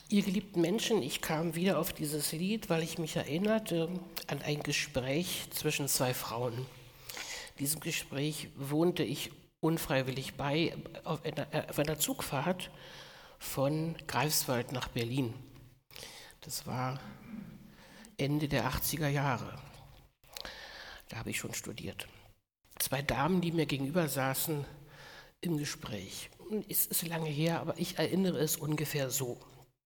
Ihr geliebten Menschen, ich kam wieder auf dieses Lied, weil ich mich erinnerte an ein Gespräch zwischen zwei Frauen. Diesem Gespräch wohnte ich unfreiwillig bei auf einer Zugfahrt von Greifswald nach Berlin. Das war Ende der 80er Jahre. Da habe ich schon studiert. Zwei Damen, die mir gegenüber saßen im Gespräch. Es ist lange her, aber ich erinnere es ungefähr so.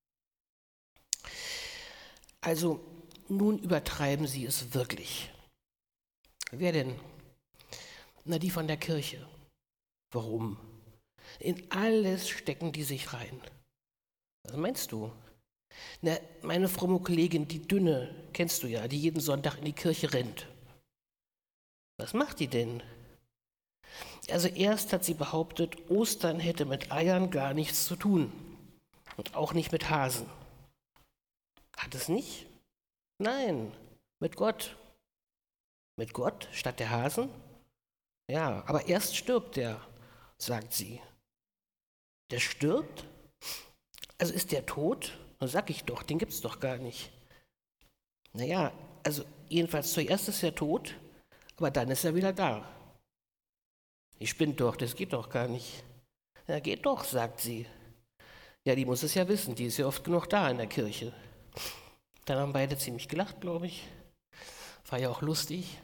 Also, nun übertreiben Sie es wirklich. Wer denn? Na, die von der Kirche. Warum? In alles stecken die sich rein. Was meinst du? Na, meine fromme Kollegin, die Dünne, kennst du ja, die jeden Sonntag in die Kirche rennt. Was macht die denn? Also erst hat sie behauptet, Ostern hätte mit Eiern gar nichts zu tun. Und auch nicht mit Hasen. Hat es nicht? Nein, mit Gott. Mit Gott statt der Hasen? Ja, aber erst stirbt der, sagt sie. Der stirbt? Also ist der tot? Na, sag ich doch, den gibt's doch gar nicht. Naja, also jedenfalls zuerst ist er tot, aber dann ist er wieder da. Ich spinnt doch, das geht doch gar nicht. Ja, geht doch, sagt sie. Ja, die muss es ja wissen, die ist ja oft genug da in der Kirche. Dann haben beide ziemlich gelacht, glaube ich. War ja auch lustig.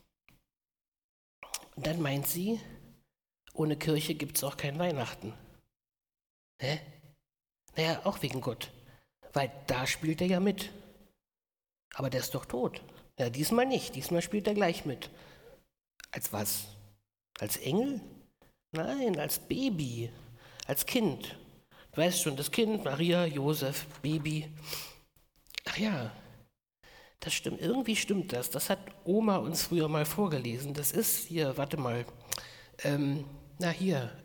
Und dann meint sie, ohne Kirche gibt es auch kein Weihnachten. Hä? Naja, auch wegen Gott. Weil da spielt er ja mit. Aber der ist doch tot. Ja, diesmal nicht. Diesmal spielt er gleich mit. Als was? Als Engel? Nein, als Baby. Als Kind. Du weißt schon, das Kind, Maria, Josef, Baby. Ach ja, das stimmt. Irgendwie stimmt das. Das hat Oma uns früher mal vorgelesen. Das ist hier, warte mal. Hier,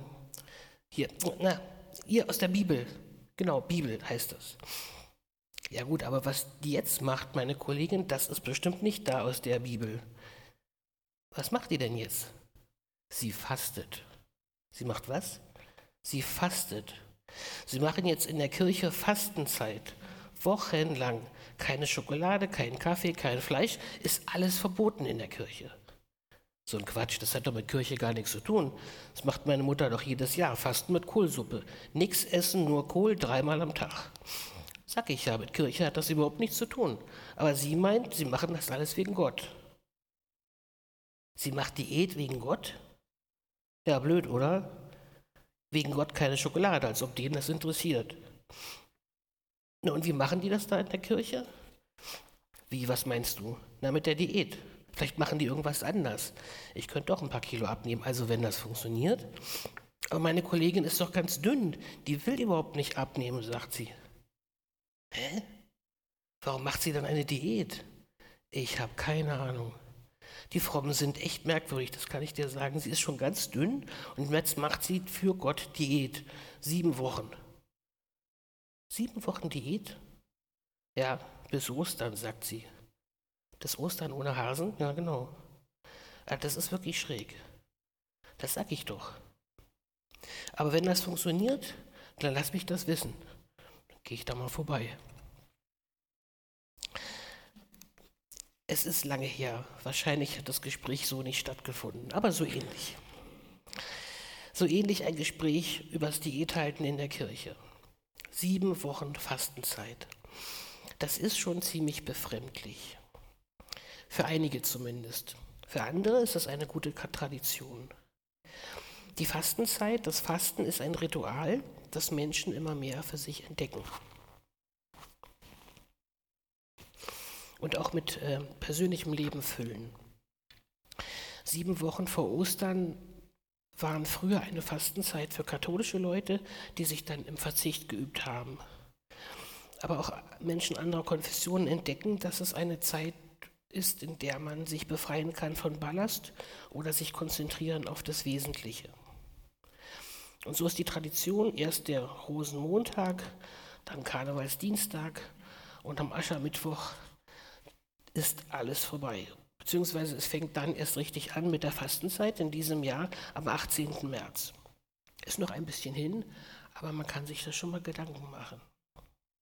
hier aus der Bibel. Genau, Bibel heißt das. Ja gut, aber was die jetzt macht, meine Kollegin, das ist bestimmt nicht da aus der Bibel. Was macht die denn jetzt? Sie fastet. Sie macht was? Sie fastet. Sie machen jetzt in der Kirche Fastenzeit. Wochenlang. Keine Schokolade, kein Kaffee, kein Fleisch. Ist alles verboten in der Kirche. So ein Quatsch, das hat doch mit Kirche gar nichts zu tun. Das macht meine Mutter doch jedes Jahr. Fasten mit Kohlsuppe. Nix essen, nur Kohl 3-mal am Tag. Sag ich ja, mit Kirche hat das überhaupt nichts zu tun. Aber sie meint, sie machen das alles wegen Gott. Sie macht Diät wegen Gott? Ja, blöd, oder? Wegen Gott keine Schokolade, als ob denen das interessiert. Na, und wie machen die das da in der Kirche? Wie, was meinst du? Na, mit der Diät. Vielleicht machen die irgendwas anders. Ich könnte doch ein paar Kilo abnehmen, also wenn das funktioniert. Aber meine Kollegin ist doch ganz dünn. Die will überhaupt nicht abnehmen, sagt sie. Hä? Warum macht sie dann eine Diät? Ich habe keine Ahnung. Die Frommen sind echt merkwürdig, das kann ich dir sagen. Sie ist schon ganz dünn und jetzt macht sie für Gott Diät. 7 Wochen. 7 Wochen Diät? Ja, bis Ostern, sagt sie. Das Ostern ohne Hasen? Ja, genau. Das ist wirklich schräg. Das sag ich doch. Aber wenn das funktioniert, dann lass mich das wissen. Dann gehe ich da mal vorbei. Es ist lange her. Wahrscheinlich hat das Gespräch so nicht stattgefunden, aber so ähnlich. So ähnlich ein Gespräch übers Diäthalten in der Kirche. 7 Wochen Fastenzeit. Das ist schon ziemlich befremdlich. Für einige zumindest. Für andere ist es eine gute Tradition. Die Fastenzeit, das Fasten ist ein Ritual, das Menschen immer mehr für sich entdecken. Und auch mit persönlichem Leben füllen. 7 Wochen vor Ostern waren früher eine Fastenzeit für katholische Leute, die sich dann im Verzicht geübt haben. Aber auch Menschen anderer Konfessionen entdecken, dass es eine Zeit ist, in der man sich befreien kann von Ballast oder sich konzentrieren auf das Wesentliche. Und so ist die Tradition erst der Rosenmontag, dann Karnevalsdienstag und am Aschermittwoch ist alles vorbei. Beziehungsweise es fängt dann erst richtig an mit der Fastenzeit in diesem Jahr am 18. März. Ist noch ein bisschen hin, aber man kann sich das schon mal Gedanken machen.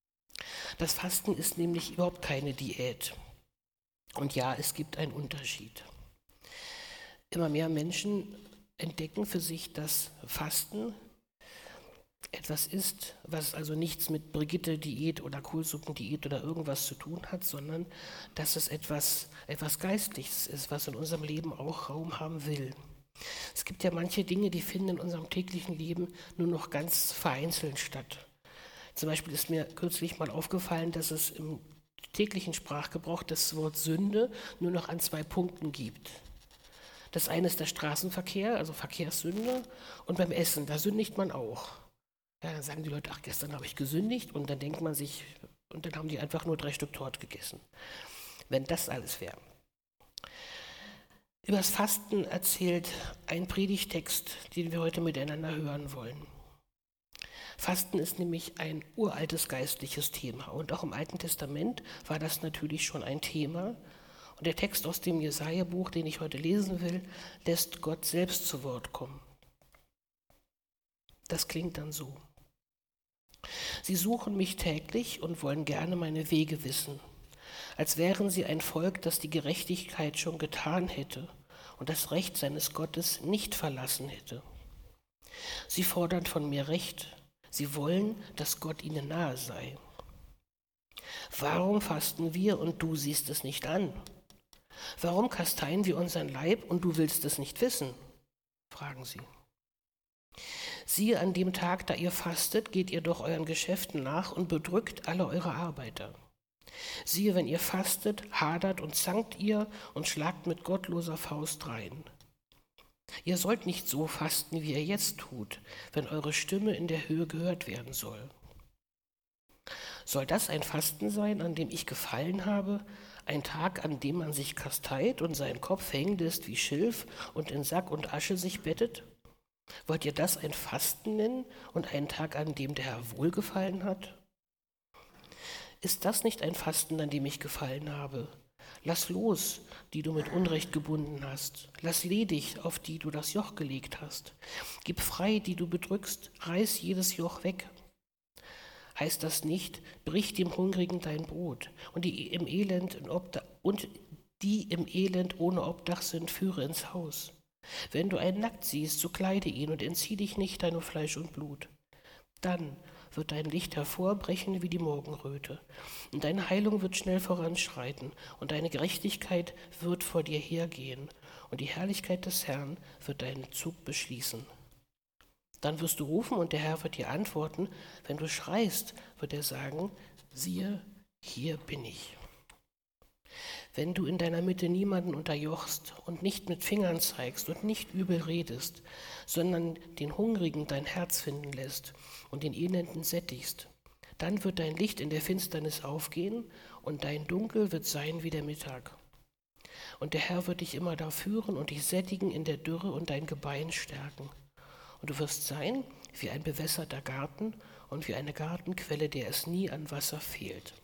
Das Fasten ist nämlich überhaupt keine Diät. Und ja, es gibt einen Unterschied. Immer mehr Menschen entdecken für sich, dass Fasten etwas ist, was also nichts mit Brigitte-Diät oder Kohlsuppendiät oder irgendwas zu tun hat, sondern dass es etwas Geistliches ist, was in unserem Leben auch Raum haben will. Es gibt ja manche Dinge, die finden in unserem täglichen Leben nur noch ganz vereinzelt statt. Zum Beispiel ist mir kürzlich mal aufgefallen, dass es im täglichen Sprachgebrauch das Wort Sünde nur noch an 2 Punkten gibt. Das eine ist der Straßenverkehr, also Verkehrssünde, und beim Essen, da sündigt man auch. Ja, dann sagen die Leute, ach, gestern habe ich gesündigt, und dann denkt man sich, und dann haben die einfach nur 3 Stück Torte gegessen. Wenn das alles wäre. Über das Fasten erzählt ein Predigtext, den wir heute miteinander hören wollen. Fasten ist nämlich ein uraltes geistliches Thema, und auch im Alten Testament war das natürlich schon ein Thema. Und der Text aus dem Jesaja-Buch, den ich heute lesen will, lässt Gott selbst zu Wort kommen. Das klingt dann so. Sie suchen mich täglich und wollen gerne meine Wege wissen, als wären sie ein Volk, das die Gerechtigkeit schon getan hätte und das Recht seines Gottes nicht verlassen hätte. Sie fordern von mir Recht, sie wollen, dass Gott ihnen nahe sei. Warum fasten wir und du siehst es nicht an? Warum kasteien wir unseren Leib und du willst es nicht wissen? Fragen sie. Siehe, an dem Tag, da ihr fastet, geht ihr doch euren Geschäften nach und bedrückt alle eure Arbeiter. Siehe, wenn ihr fastet, hadert und zankt ihr und schlagt mit gottloser Faust rein. Ihr sollt nicht so fasten, wie ihr jetzt tut, wenn eure Stimme in der Höhe gehört werden soll. Soll das ein Fasten sein, an dem ich gefallen habe, ein Tag, an dem man sich kasteit und sein Kopf hängend ist wie Schilf und in Sack und Asche sich bettet? Wollt ihr das ein Fasten nennen und einen Tag, an dem der Herr wohlgefallen hat? Ist das nicht ein Fasten, an dem ich gefallen habe? Lass los, die du mit Unrecht gebunden hast. Lass ledig, auf die du das Joch gelegt hast. Gib frei, die du bedrückst, reiß jedes Joch weg. Heißt das nicht, brich dem Hungrigen dein Brot und die im Elend ohne Obdach sind, führe ins Haus. Wenn du einen nackt siehst, so kleide ihn und entzieh dich nicht deinem Fleisch und Blut. Dann wird dein Licht hervorbrechen wie die Morgenröte, und deine Heilung wird schnell voranschreiten, und deine Gerechtigkeit wird vor dir hergehen, und die Herrlichkeit des Herrn wird deinen Zug beschließen. Dann wirst du rufen, und der Herr wird dir antworten. Wenn du schreist, wird er sagen, siehe, hier bin ich. Wenn du in deiner Mitte niemanden unterjochst und nicht mit Fingern zeigst und nicht übel redest, sondern den Hungrigen dein Herz finden lässt und den Elenden sättigst, dann wird dein Licht in der Finsternis aufgehen und dein Dunkel wird sein wie der Mittag. Und der Herr wird dich immer da führen und dich sättigen in der Dürre und dein Gebein stärken. Und du wirst sein wie ein bewässerter Garten und wie eine Gartenquelle, der es nie an Wasser fehlt.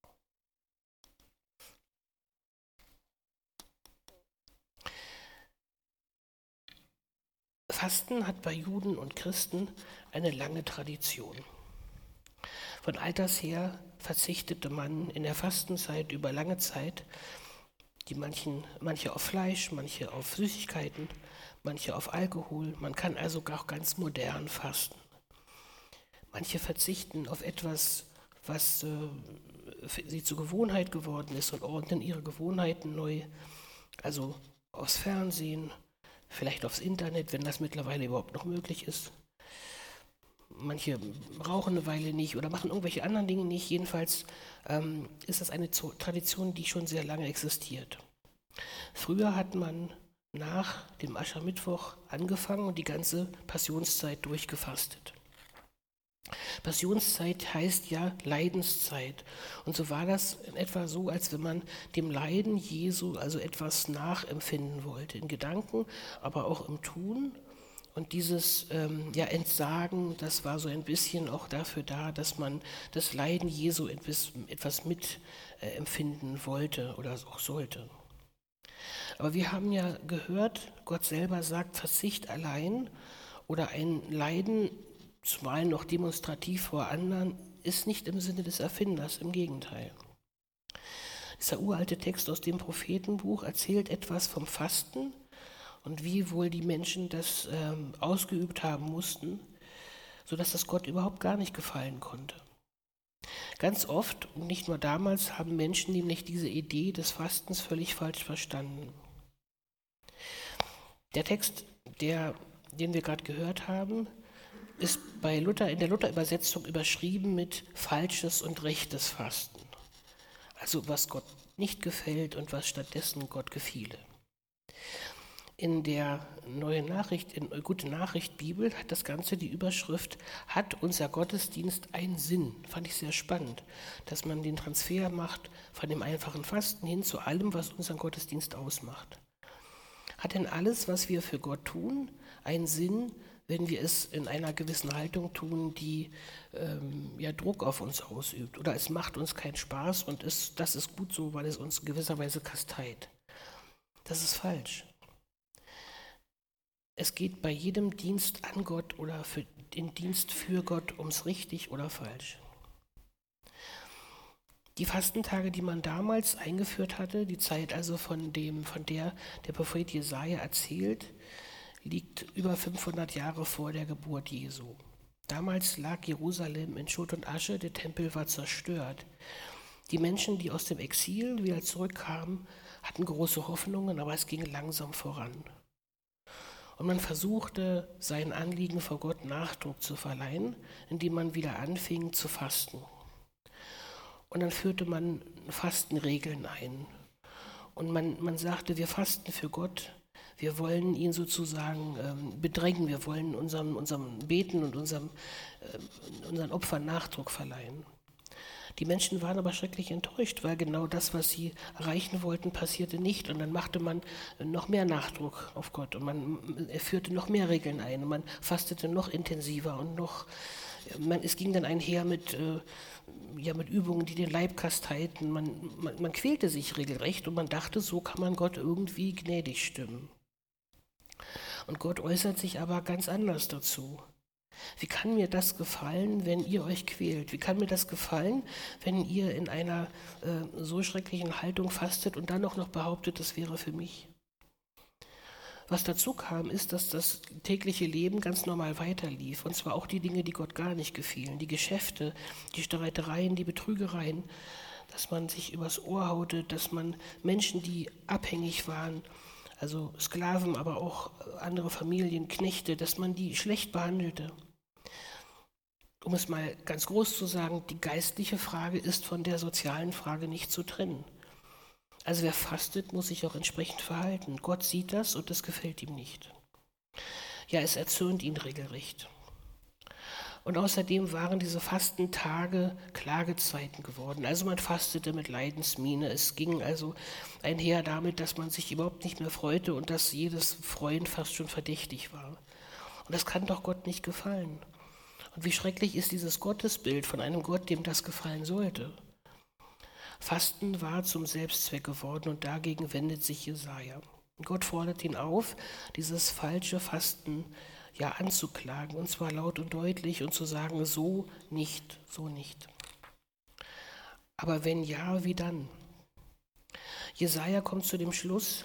Fasten hat bei Juden und Christen eine lange Tradition. Von alters her verzichtete man in der Fastenzeit über lange Zeit, manche auf Fleisch, manche auf Süßigkeiten, manche auf Alkohol. Man kann also auch ganz modern fasten. Manche verzichten auf etwas, was für sie zur Gewohnheit geworden ist und ordnen ihre Gewohnheiten neu, also aufs Fernsehen, vielleicht aufs Internet, wenn das mittlerweile überhaupt noch möglich ist. Manche rauchen eine Weile nicht oder machen irgendwelche anderen Dinge nicht. Jedenfalls ist das eine Tradition, die schon sehr lange existiert. Früher hat man nach dem Aschermittwoch angefangen und die ganze Passionszeit durchgefastet. Passionszeit heißt ja Leidenszeit. Und so war das in etwa so, als wenn man dem Leiden Jesu also etwas nachempfinden wollte, in Gedanken, aber auch im Tun. Und dieses Entsagen, das war so ein bisschen auch dafür da, dass man das Leiden Jesu etwas mitempfinden wollte oder auch sollte. Aber wir haben ja gehört, Gott selber sagt, Verzicht allein oder ein Leiden, zumal noch demonstrativ vor anderen, ist nicht im Sinne des Erfinders, im Gegenteil. Dieser uralte Text aus dem Prophetenbuch erzählt etwas vom Fasten und wie wohl die Menschen das ausgeübt haben mussten, sodass das Gott überhaupt gar nicht gefallen konnte. Ganz oft, und nicht nur damals, haben Menschen nämlich diese Idee des Fastens völlig falsch verstanden. Der Text, den wir gerade gehört haben, ist bei Luther in der Luther-Übersetzung überschrieben mit falsches und rechtes Fasten. Also was Gott nicht gefällt und was stattdessen Gott gefiele. In der Neue Nachricht, in Gute Nachricht Bibel hat das Ganze die Überschrift "Hat unser Gottesdienst einen Sinn?" Fand ich sehr spannend, dass man den Transfer macht von dem einfachen Fasten hin zu allem, was unseren Gottesdienst ausmacht. Hat denn alles, was wir für Gott tun, einen Sinn, wenn wir es in einer gewissen Haltung tun, die Druck auf uns ausübt? Oder es macht uns keinen Spaß und das ist gut so, weil es uns in gewisser Weise kasteit? Das ist falsch. Es geht bei jedem Dienst an Gott oder für den Dienst für Gott ums richtig oder falsch. Die Fastentage, die man damals eingeführt hatte, die Zeit also von der der Prophet Jesaja erzählt, liegt über 500 Jahre vor der Geburt Jesu. Damals lag Jerusalem in Schutt und Asche, der Tempel war zerstört. Die Menschen, die aus dem Exil wieder zurückkamen, hatten große Hoffnungen, aber es ging langsam voran. Und man versuchte, seinen Anliegen vor Gott Nachdruck zu verleihen, indem man wieder anfing zu fasten. Und dann führte man Fastenregeln ein. Und man sagte, wir fasten für Gott, wir wollen ihn sozusagen bedrängen, wir wollen unserem Beten und unseren Opfern Nachdruck verleihen. Die Menschen waren aber schrecklich enttäuscht, weil genau das, was sie erreichen wollten, passierte nicht. Und dann machte man noch mehr Nachdruck auf Gott und er führte noch mehr Regeln ein und man fastete noch intensiver und es ging dann einher mit Übungen, die den Leib kasteiten. Man quälte sich regelrecht und man dachte, so kann man Gott irgendwie gnädig stimmen. Und Gott äußert sich aber ganz anders dazu. Wie kann mir das gefallen, wenn ihr euch quält? Wie kann mir das gefallen, wenn ihr in einer so schrecklichen Haltung fastet und dann auch noch behauptet, das wäre für mich? Was dazu kam, ist, dass das tägliche Leben ganz normal weiterlief. Und zwar auch die Dinge, die Gott gar nicht gefielen. Die Geschäfte, die Streitereien, die Betrügereien, dass man sich übers Ohr haute, dass man Menschen, die abhängig waren, also Sklaven, aber auch andere Familien, Knechte, dass man die schlecht behandelte. Um es mal ganz groß zu sagen, die geistliche Frage ist von der sozialen Frage nicht zu trennen. Also wer fastet, muss sich auch entsprechend verhalten. Gott sieht das und das gefällt ihm nicht. Ja, es erzürnt ihn regelrecht. Und außerdem waren diese Fastentage Klagezeiten geworden. Also man fastete mit Leidensmiene. Es ging also einher damit, dass man sich überhaupt nicht mehr freute und dass jedes Freuen fast schon verdächtig war. Und das kann doch Gott nicht gefallen. Und wie schrecklich ist dieses Gottesbild von einem Gott, dem das gefallen sollte. Fasten war zum Selbstzweck geworden und dagegen wendet sich Jesaja. Gott fordert ihn auf, dieses falsche Fasten anzuklagen, und zwar laut und deutlich und zu sagen, so nicht, so nicht. Aber wenn ja, wie dann? Jesaja kommt zu dem Schluss,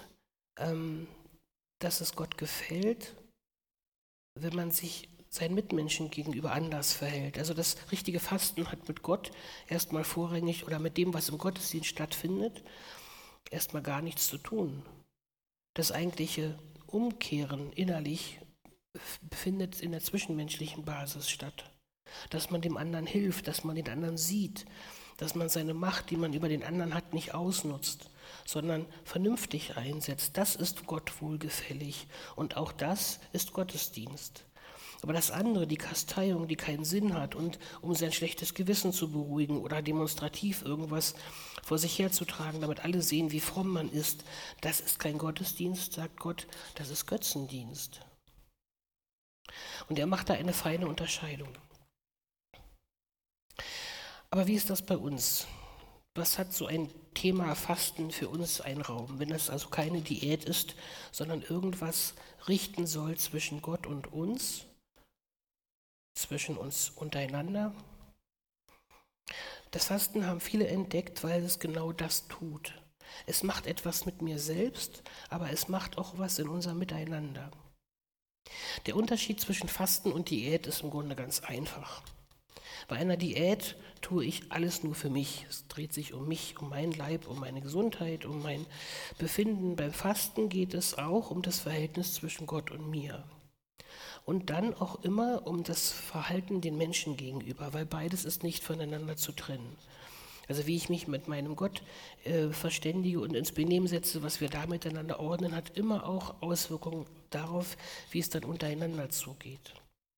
dass es Gott gefällt, wenn man sich seinen Mitmenschen gegenüber anders verhält. Also das richtige Fasten hat mit Gott erstmal vorrangig oder mit dem, was im Gottesdienst stattfindet, erstmal gar nichts zu tun. Das eigentliche Umkehren innerlich findet in der zwischenmenschlichen Basis statt. Dass man dem anderen hilft, dass man den anderen sieht, dass man seine Macht, die man über den anderen hat, nicht ausnutzt, sondern vernünftig einsetzt. Das ist Gott wohlgefällig und auch das ist Gottesdienst. Aber das andere, die Kasteiung, die keinen Sinn hat und um sein schlechtes Gewissen zu beruhigen oder demonstrativ irgendwas vor sich herzutragen, damit alle sehen, wie fromm man ist, das ist kein Gottesdienst, sagt Gott, das ist Götzendienst. Und er macht da eine feine Unterscheidung. Aber wie ist das bei uns? Was hat so ein Thema Fasten für uns einen Raum, wenn es also keine Diät ist, sondern irgendwas richten soll zwischen Gott und uns, zwischen uns untereinander? Das Fasten haben viele entdeckt, weil es genau das tut. Es macht etwas mit mir selbst, aber es macht auch was in unserem Miteinander. Der Unterschied zwischen Fasten und Diät ist im Grunde ganz einfach. Bei einer Diät tue ich alles nur für mich. Es dreht sich um mich, um meinen Leib, um meine Gesundheit, um mein Befinden. Beim Fasten geht es auch um das Verhältnis zwischen Gott und mir. Und dann auch immer um das Verhalten den Menschen gegenüber, weil beides ist nicht voneinander zu trennen. Also wie ich mich mit meinem Gott verständige und ins Benehmen setze, was wir da miteinander ordnen, hat immer auch Auswirkungen darauf, wie es dann untereinander zugeht.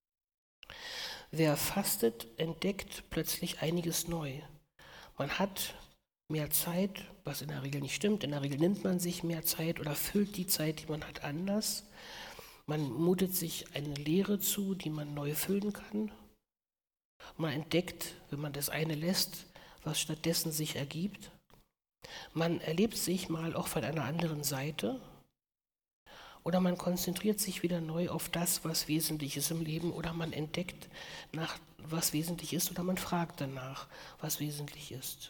Wer fastet, entdeckt plötzlich einiges neu. Man hat mehr Zeit, was in der Regel nicht stimmt. In der Regel nimmt man sich mehr Zeit oder füllt die Zeit, die man hat, anders. Man mutet sich eine Leere zu, die man neu füllen kann. Man entdeckt, wenn man das eine lässt, was stattdessen sich ergibt. Man erlebt sich mal auch von einer anderen Seite. Oder man konzentriert sich wieder neu auf das, was wesentlich ist im Leben. Oder man entdeckt, nach was wesentlich ist. Oder man fragt danach, was wesentlich ist.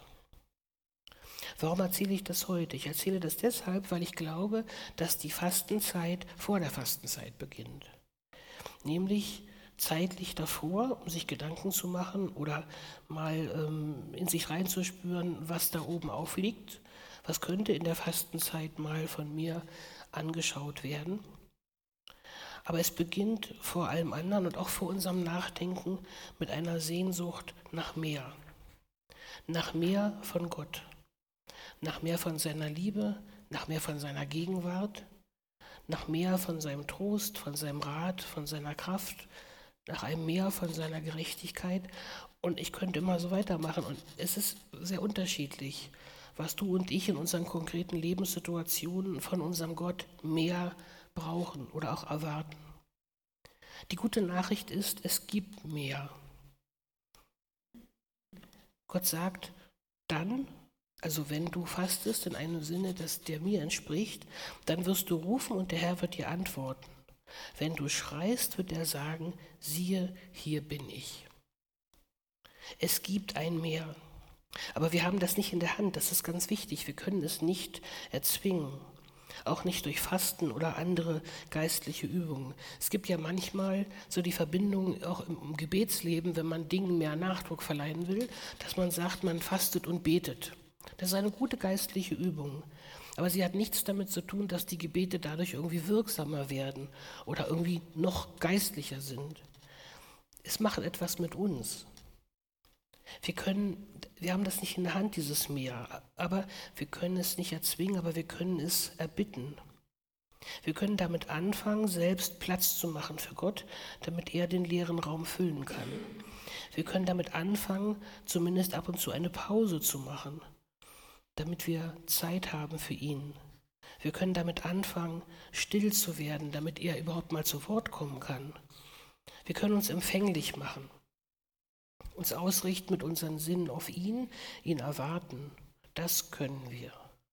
Warum erzähle ich das heute? Ich erzähle das deshalb, weil ich glaube, dass die Fastenzeit vor der Fastenzeit beginnt. Nämlich zeitlich davor, um sich Gedanken zu machen oder mal in sich reinzuspüren, was da oben aufliegt. Was könnte in der Fastenzeit mal von mir angeschaut werden? Aber es beginnt vor allem anderen und auch vor unserem Nachdenken mit einer Sehnsucht nach mehr. Nach mehr von Gott. Nach mehr von seiner Liebe, nach mehr von seiner Gegenwart, nach mehr von seinem Trost, von seinem Rat, von seiner Kraft, nach einem Mehr von seiner Gerechtigkeit. Und ich könnte immer so weitermachen. Und es ist sehr unterschiedlich, was du und ich in unseren konkreten Lebenssituationen von unserem Gott mehr brauchen oder auch erwarten. Die gute Nachricht ist, es gibt mehr. Gott sagt, dann, also wenn du fastest in einem Sinne, das der mir entspricht, dann wirst du rufen und der Herr wird dir antworten. Wenn du schreist, wird er sagen, siehe, hier bin ich. Es gibt ein Mehr. Aber wir haben das nicht in der Hand, das ist ganz wichtig. Wir können es nicht erzwingen, auch nicht durch Fasten oder andere geistliche Übungen. Es gibt ja manchmal so die Verbindung auch im Gebetsleben, wenn man Dingen mehr Nachdruck verleihen will, dass man sagt, man fastet und betet. Das ist eine gute geistliche Übung. Aber sie hat nichts damit zu tun, dass die Gebete dadurch irgendwie wirksamer werden oder irgendwie noch geistlicher sind. Es macht etwas mit uns. Wir haben das nicht in der Hand, dieses Meer, aber wir können es nicht erzwingen, aber wir können es erbitten. Wir können damit anfangen, selbst Platz zu machen für Gott, damit er den leeren Raum füllen kann. Wir können damit anfangen, zumindest ab und zu eine Pause zu machen, damit wir Zeit haben für ihn. Wir können damit anfangen, still zu werden, damit er überhaupt mal zu Wort kommen kann. Wir können uns empfänglich machen, uns ausrichten mit unseren Sinnen auf ihn, ihn erwarten. Das können wir.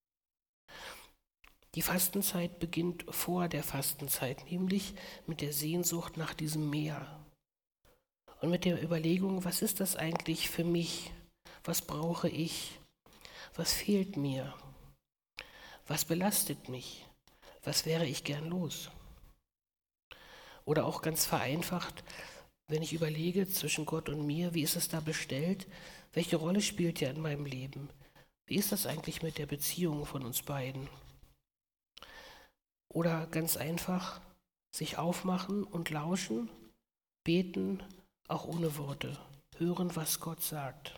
Die Fastenzeit beginnt vor der Fastenzeit, nämlich mit der Sehnsucht nach diesem Meer und mit der Überlegung, was ist das eigentlich für mich? Was brauche ich? Was fehlt mir? Was belastet mich? Was wäre ich gern los? Oder auch ganz vereinfacht, wenn ich überlege zwischen Gott und mir, wie ist es da bestellt? Welche Rolle spielt er in meinem Leben? Wie ist das eigentlich mit der Beziehung von uns beiden? Oder ganz einfach, sich aufmachen und lauschen, beten, auch ohne Worte, hören, was Gott sagt.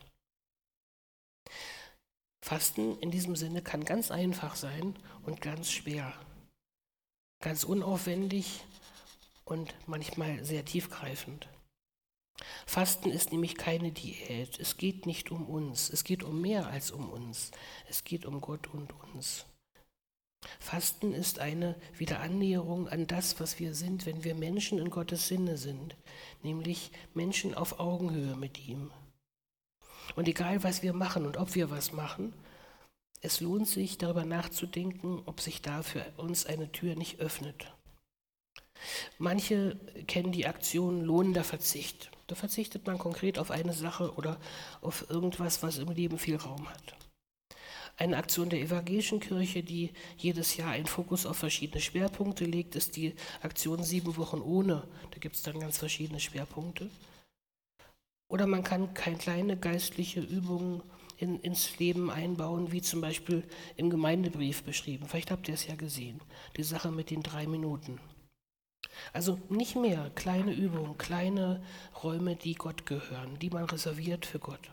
Fasten in diesem Sinne kann ganz einfach sein und ganz schwer, ganz unaufwendig und manchmal sehr tiefgreifend. Fasten ist nämlich keine Diät, es geht nicht um uns, es geht um mehr als um uns, es geht um Gott und uns. Fasten ist eine Wiederannäherung an das, was wir sind, wenn wir Menschen in Gottes Sinne sind, nämlich Menschen auf Augenhöhe mit ihm. Und egal, was wir machen und ob wir was machen, es lohnt sich, darüber nachzudenken, ob sich da für uns eine Tür nicht öffnet. Manche kennen die Aktion lohnender Verzicht. Da verzichtet man konkret auf eine Sache oder auf irgendwas, was im Leben viel Raum hat. Eine Aktion der evangelischen Kirche, die jedes Jahr einen Fokus auf verschiedene Schwerpunkte legt, ist die Aktion 7 Wochen ohne. Da gibt es dann ganz verschiedene Schwerpunkte. Oder man kann kleine geistliche Übungen ins Leben einbauen, wie zum Beispiel im Gemeindebrief beschrieben. Vielleicht habt ihr es ja gesehen, die Sache mit den 3 Minuten. Also nicht mehr kleine Übungen, kleine Räume, die Gott gehören, die man reserviert für Gott.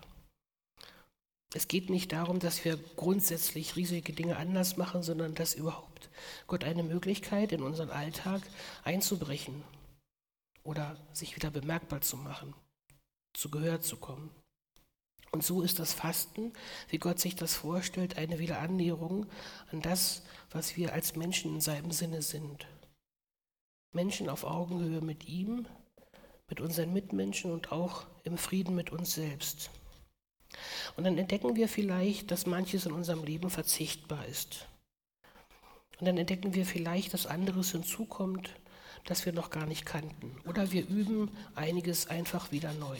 Es geht nicht darum, dass wir grundsätzlich riesige Dinge anders machen, sondern dass überhaupt Gott eine Möglichkeit in unseren Alltag einzubrechen oder sich wieder bemerkbar zu machen, zu Gehör zu kommen. Und so ist das Fasten, wie Gott sich das vorstellt, eine Wiederannäherung an das, was wir als Menschen in seinem Sinne sind. Menschen auf Augenhöhe mit ihm, mit unseren Mitmenschen und auch im Frieden mit uns selbst. Und dann entdecken wir vielleicht, dass manches in unserem Leben verzichtbar ist. Und dann entdecken wir vielleicht, dass anderes hinzukommt, das wir noch gar nicht kannten. Oder wir üben einiges einfach wieder neu.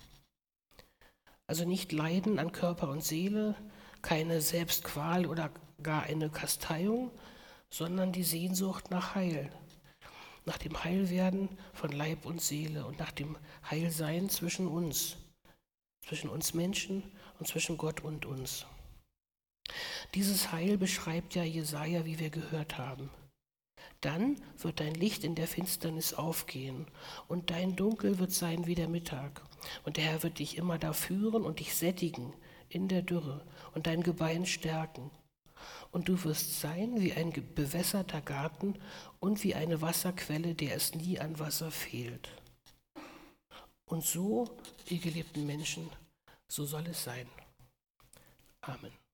Also nicht Leiden an Körper und Seele, keine Selbstqual oder gar eine Kasteiung, sondern die Sehnsucht nach Heil. Nach dem Heilwerden von Leib und Seele und nach dem Heilsein zwischen uns Menschen und zwischen Gott und uns. Dieses Heil beschreibt ja Jesaja, wie wir gehört haben. Dann wird dein Licht in der Finsternis aufgehen und dein Dunkel wird sein wie der Mittag. Und der Herr wird dich immer da führen und dich sättigen in der Dürre und dein Gebein stärken. Und du wirst sein wie ein bewässerter Garten und wie eine Wasserquelle, der es nie an Wasser fehlt. Und so, ihr geliebten Menschen, so soll es sein. Amen.